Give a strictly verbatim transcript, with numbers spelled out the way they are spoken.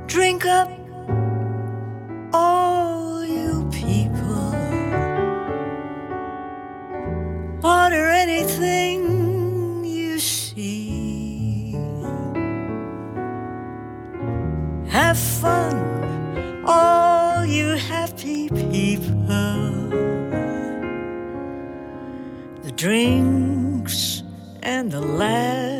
Drink up, all you people. Order anything you see. Have fun, all you happy people. The drinks and the laughs